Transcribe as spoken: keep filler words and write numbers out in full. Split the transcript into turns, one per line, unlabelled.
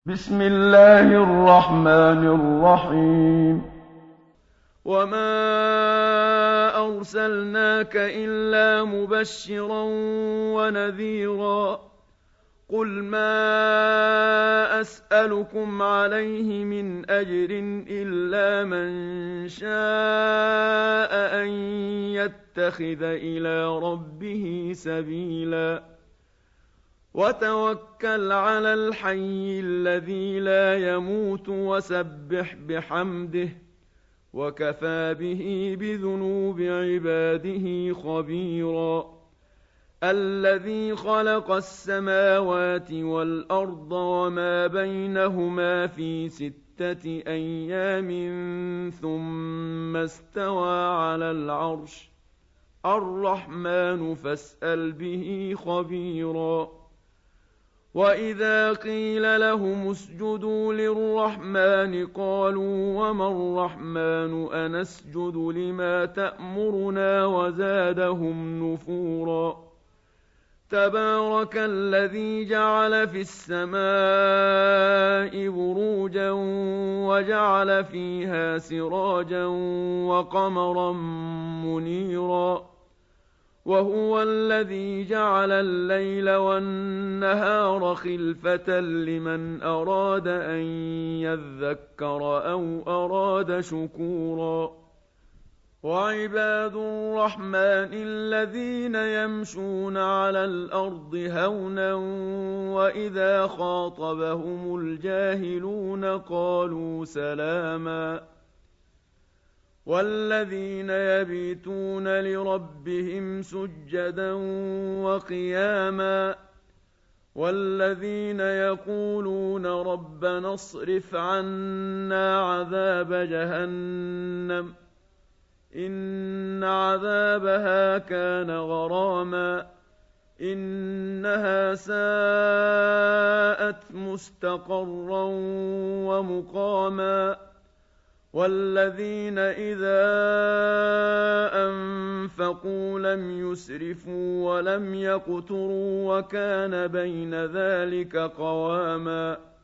بسم الله الرحمن الرحيم.
وما أرسلناك إلا مبشرا ونذيرا. قل ما أسألكم عليه من أجر إلا من شاء أن يتخذ إلى ربه سبيلا. وتوكل على الحي الذي لا يموت وسبح بحمده، وكفى به بذنوب عباده خبيرا. الذي خلق السماوات والأرض وما بينهما في ستة أيام ثم استوى على العرش. الرحمن فاسأل به خبيرا. وإذا قيل لهم اسجدوا للرحمن قالوا وما الرحمن أنسجد لما تأمرنا وزادهم نفورا. تبارك الذي جعل في السماء بروجا وجعل فيها سراجا وقمرا منيرا. وهو الذي جعل الليل والنهار خلفة لمن أراد أن يذكر أو أراد شكورا. وعباد الرحمن الذين يمشون على الأرض هونا وإذا خاطبهم الجاهلون قالوا سلاما. والذين يبيتون لربهم سجدا وقياما. والذين يقولون ربنا اصرف عنا عذاب جهنم إن عذابها كان غراما إنها ساءت مستقرا ومقاما. والذين إذا أنفقوا لم يسرفوا ولم يقتروا وكان بين ذلك قواما.